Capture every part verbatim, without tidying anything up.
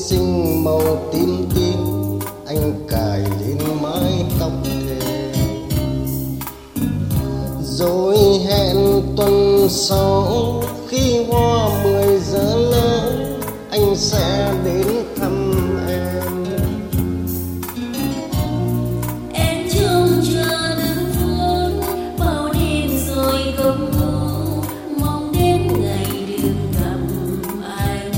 xinh màu tím tím, anh cài lên mái tóc thề. Rồi hẹn tuần sau khi hoa mười giờ lớn, anh sẽ đến thăm em. Em trông chờ từng phút bao đêm rồi không ngủ, mong đến ngày được gặp anh.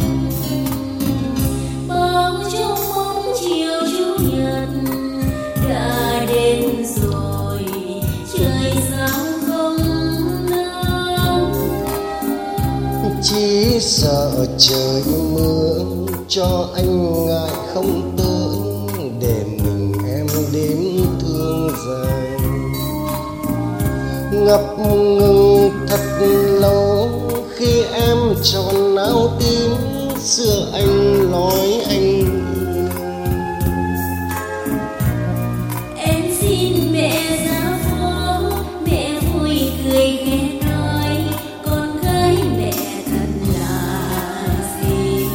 Bao trong bóng chiều chủ nhật đã đến rồi, trời sao không nắng. Chỉ sợ trời mưa cho anh ngại không tới, để mình em đêm thương dài. Ngập ngừng thật lâu khi em tròn áo tím, xưa anh nói anh. Em xin mẹ ra phố, mẹ vui cười khẽ nói, con gái mẹ thật là gì.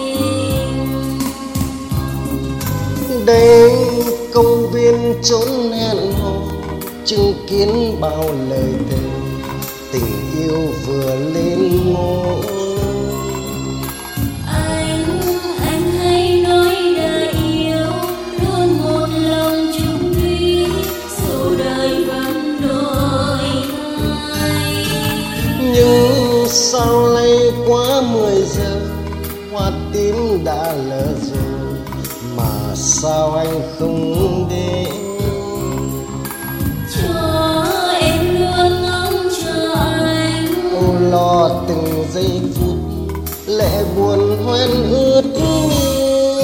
Đây công viên chốn hẹn hò, chứng kiến bao lời thề, tình yêu vừa lên ngôi. Anh, anh hay nói đã yêu, luôn một lòng chung thủy, dù đời vẫn đổi thay. Nhưng sao lại quá mười giờ, hoa tím đã lỡ rồi, mà sao anh không đến? Cho em luôn ngóng chờ anh, Âu lo từng giây phút, lệ buồn hoen ướt mi.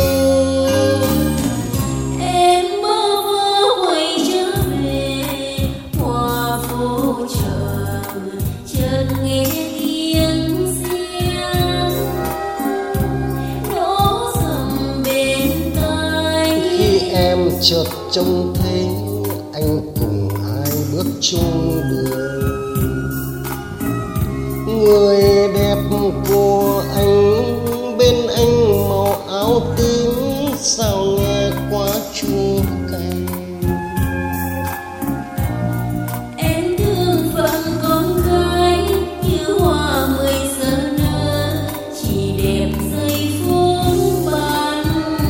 em bơ vơ quay trở về hoa phố chờ, chợt nghe tiếng xiềng đổ dầm bên tai. Khi em chợt trông thấy anh cùng ai bước chung đường, người đẹp của anh bên anh màu áo tím, sao nghe quá chua cay. Em thương phận con gái như hoa mười giờ nở, chỉ đẹp giây phút ban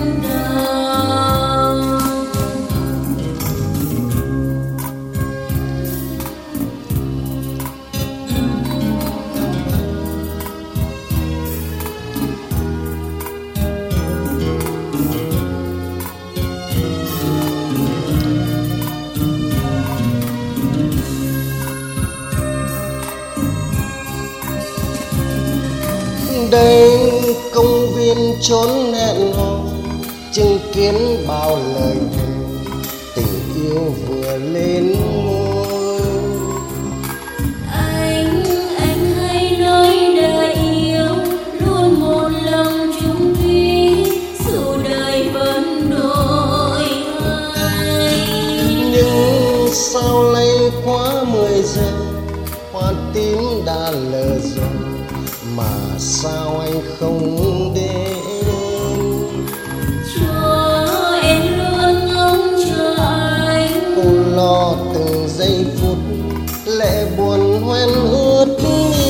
đầu. Đây công viên chốn hẹn hò, chứng kiến bao lời thề, tình yêu vừa lên ngôi. Anh, anh hay nói đã yêu, luôn một lòng chung thủy, dù đời vẫn đổi thay. Nhưng sao lại quá mười giờ, hoa tím đã lỡ rồi, mà sao anh không đến? Cho em luôn ngóng chờ anh, Âu lo từng giây phút, lệ buồn hoen ướt mi.